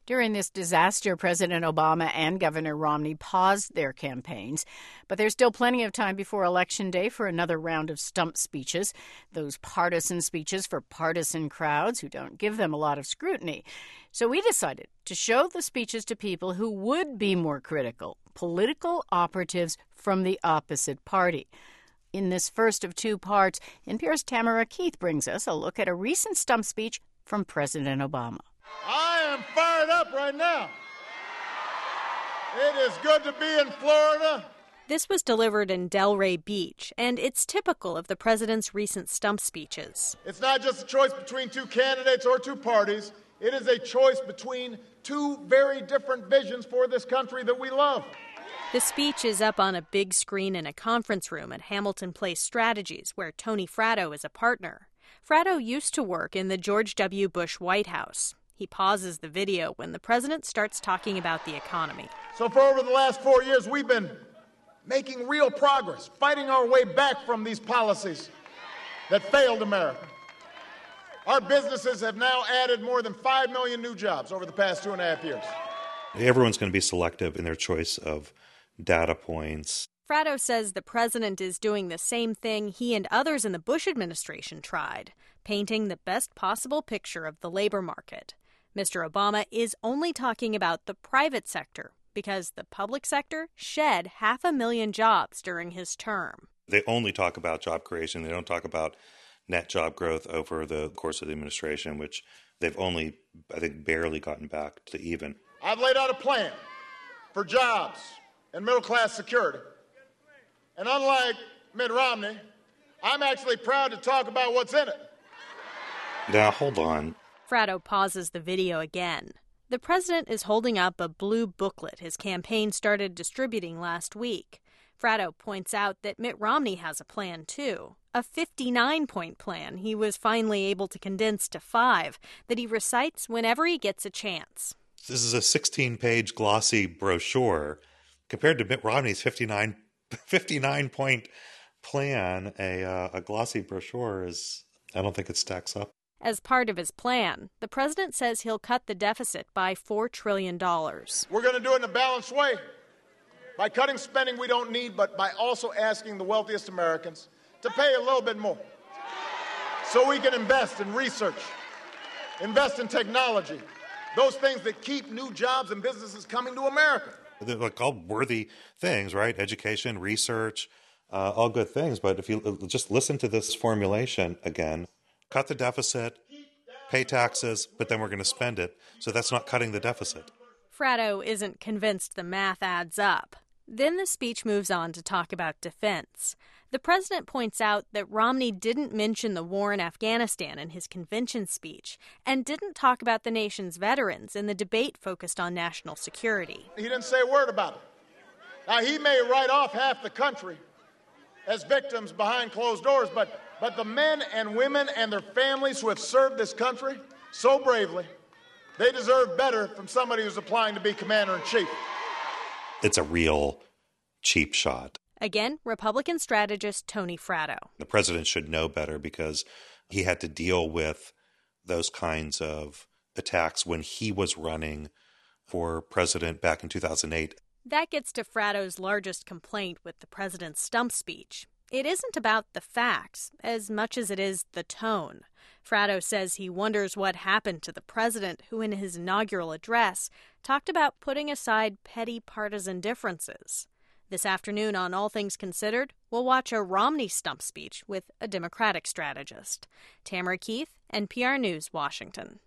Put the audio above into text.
During this disaster, President Obama and Governor Romney paused their campaigns, but there's still plenty of time before Election Day for another round of stump speeches, those partisan speeches for partisan crowds who don't give them a lot of scrutiny. So we decided to show the speeches to people who would be more critical, political operatives from the opposite party. In this first of two parts, NPR's Tamara Keith brings us a look at a recent stump speech from President Obama. I am fired up right now. It is good to be in Florida. This was delivered in Delray Beach, and it's typical of the president's recent stump speeches. It's not just a choice between two candidates or two parties. It is a choice between two very different visions for this country that we love. The speech is up on a big screen in a conference room at Hamilton Place Strategies, where Tony Fratto is a partner. Fratto used to work in the George W. Bush White House. He pauses the video when the president starts talking about the economy. So for over the last 4 years, we've been making real progress, fighting our way back from these policies that failed America. Our businesses have now added more than 5 million new jobs over the past 2.5 years. Everyone's going to be selective in their choice of data points. Fratto says the president is doing the same thing he and others in the Bush administration tried, painting the best possible picture of the labor market. Mr. Obama is only talking about the private sector because the public sector shed 500,000 jobs during his term. They only talk about job creation. They don't talk about net job growth over the course of the administration, which they've only, I think, barely gotten back to even. I've laid out a plan for jobs and middle-class security. And unlike Mitt Romney, I'm actually proud to talk about what's in it. Now, hold on. Fratto pauses the video again. The president is holding up a blue booklet his campaign started distributing last week. Fratto points out that Mitt Romney has a plan, too. A 59-point plan he was finally able to condense to 5 that he recites whenever he gets a chance. This is a 16-page glossy brochure. Compared to Mitt Romney's 59-point plan, a glossy brochure I don't think it stacks up. As part of his plan, the president says he'll cut the deficit by $4 trillion. We're going to do it in a balanced way, by cutting spending we don't need, but by also asking the wealthiest Americans to pay a little bit more so we can invest in research, invest in technology, those things that keep new jobs and businesses coming to America. They're like all worthy things, right? Education, research, all good things. But if you just listen to this formulation again, cut the deficit, pay taxes, but then we're going to spend it. So that's not cutting the deficit. Fratto isn't convinced the math adds up. Then the speech moves on to talk about defense. The president points out that Romney didn't mention the war in Afghanistan in his convention speech and didn't talk about the nation's veterans in the debate focused on national security. He didn't say a word about it. Now, he may write off half the country as victims behind closed doors, but the men and women and their families who have served this country so bravely, they deserve better from somebody who's applying to be commander-in-chief. It's a real cheap shot. Again, Republican strategist Tony Fratto. The president should know better because he had to deal with those kinds of attacks when he was running for president back in 2008. That gets to Fratto's largest complaint with the president's stump speech. It isn't about the facts as much as it is the tone. Fratto says he wonders what happened to the president who, in his inaugural address, talked about putting aside petty partisan differences. This afternoon on All Things Considered, we'll watch a Romney stump speech with a Democratic strategist. Tamara Keith, NPR News, Washington.